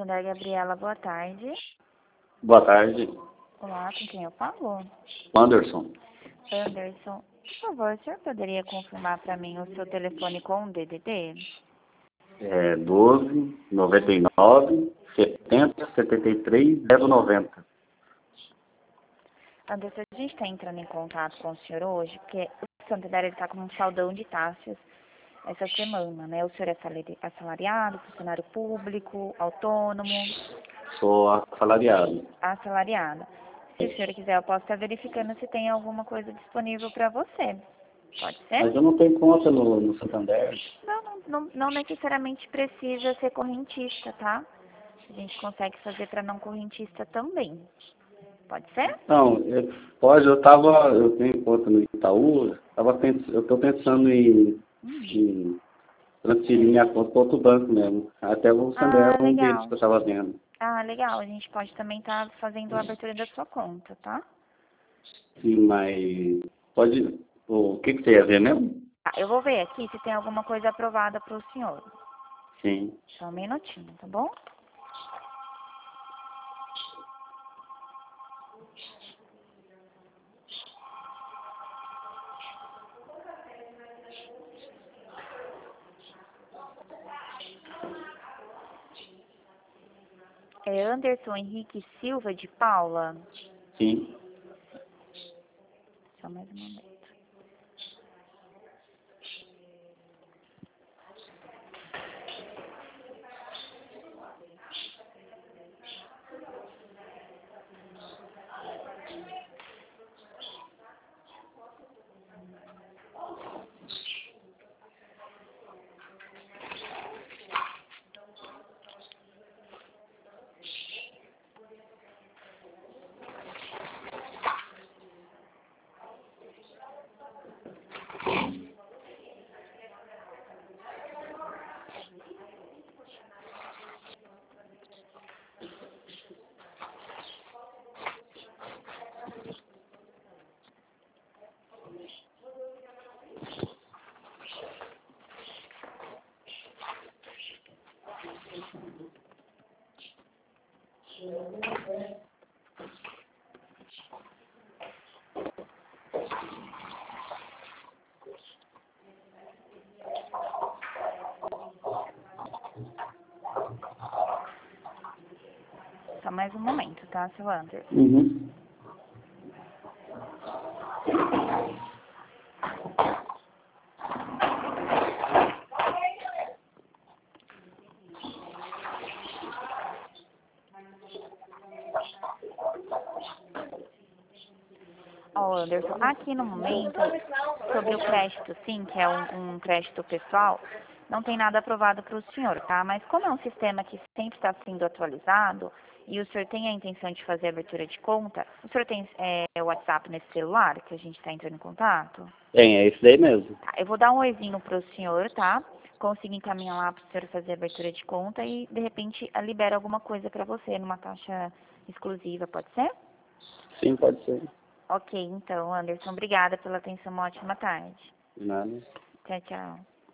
Santander, Gabriela, boa tarde. Boa tarde, Olá, com quem eu falo? Anderson. Anderson, por favor, o senhor poderia confirmar para mim o seu telefone com o DDD? 12 99 70 73 090. Anderson, a gente está entrando em contato com o senhor hoje, porque o Santander está com um saldão de taxas essa semana, né? O senhor é assalariado, funcionário público, autônomo, Sou assalariado. assalariado. Se o senhor quiser, eu posso estar verificando se tem alguma coisa disponível para você. Pode ser? Mas eu não tenho conta no Santander. Não necessariamente precisa ser correntista, tá? A gente consegue fazer para não correntista também. Pode ser? Não, pode, eu tenho conta no Itaú, eu estou pensando em transferir minha conta para outro banco mesmo. Até o Santander é um deles Legal. que eu estava vendo. Ah, legal. A gente pode também estar fazendo a abertura da sua conta, tá? Sim, mas pode. O que você ia ver mesmo? Tá, eu vou ver aqui se tem alguma coisa aprovada para o senhor. Sim. Só um minutinho, tá bom? É Anderson Henrique Silva de Paula. Sim. Só mais um momento. Só mais um momento, tá, seu Anderson? Uhum. Ó, Anderson, aqui no momento, sobre o crédito, sim, que é um crédito pessoal, não tem nada aprovado para o senhor, tá? Mas como é um sistema que sempre está sendo atualizado e o senhor tem a intenção de fazer a abertura de conta, o senhor tem o WhatsApp nesse celular que a gente está entrando em contato? Tem, é isso daí mesmo. Tá, eu vou dar um oizinho para o senhor, tá? Consigo encaminhar lá para o senhor fazer a abertura de conta e, de repente, libera alguma coisa para você numa taxa exclusiva, pode ser? Sim, pode ser. Ok, então, Anderson, obrigada pela atenção, uma ótima tarde. Nada. Tchau, tchau.